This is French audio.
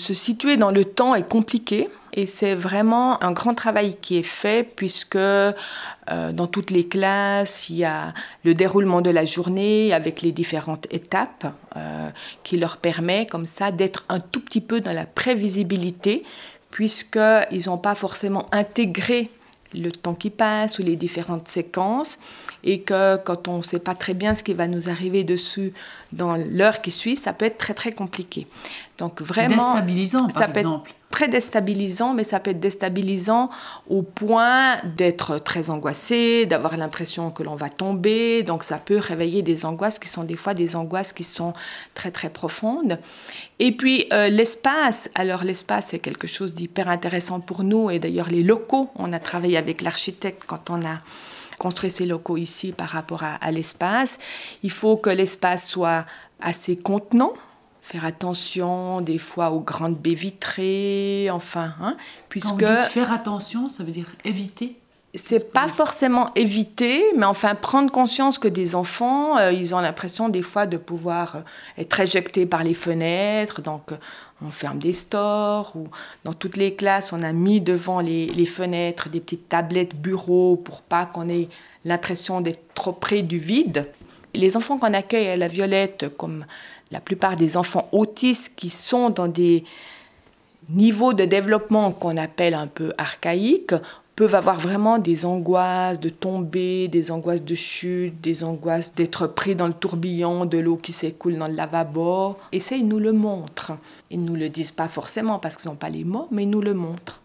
Se situer dans le temps est compliqué et c'est vraiment un grand travail qui est fait puisque dans toutes les classes, il y a le déroulement de la journée avec les différentes étapes qui leur permet comme ça d'être un tout petit peu dans la prévisibilité puisqu'ils n'ont pas forcément intégré le temps qui passe ou les différentes séquences et que quand on ne sait pas très bien ce qui va nous arriver dessus dans l'heure qui suit, ça peut être très très compliqué. Donc vraiment, déstabilisant par exemple. Très déstabilisant, mais ça peut être déstabilisant au point d'être très angoissé, d'avoir l'impression que l'on va tomber. Donc ça peut réveiller des angoisses qui sont des fois des angoisses qui sont très très profondes. Et puis l'espace, alors l'espace c'est quelque chose d'hyper intéressant pour nous et d'ailleurs les locaux, on a travaillé avec l'architecte quand on a construit ces locaux ici par rapport à l'espace. Il faut que l'espace soit assez contenant. Faire attention des fois aux grandes baies vitrées, enfin, puisque... Quand vous dites faire attention, ça veut dire éviter? C'est pas forcément éviter, mais enfin prendre conscience que des enfants, ils ont l'impression des fois de pouvoir être éjectés par les fenêtres, donc on ferme des stores, ou dans toutes les classes, on a mis devant les fenêtres des petites tablettes bureaux pour pas qu'on ait l'impression d'être trop près du vide. Les enfants qu'on accueille à la Violette, comme la plupart des enfants autistes qui sont dans des niveaux de développement qu'on appelle un peu archaïques, peuvent avoir vraiment des angoisses de tomber, des angoisses de chute, des angoisses d'être pris dans le tourbillon de l'eau qui s'écoule dans le lavabo. Et ça, ils nous le montrent. Ils ne nous le disent pas forcément parce qu'ils n'ont pas les mots, mais ils nous le montrent.